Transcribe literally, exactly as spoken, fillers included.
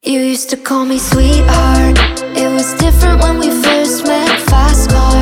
You used to call me sweetheart. It was different when we first met. Fast car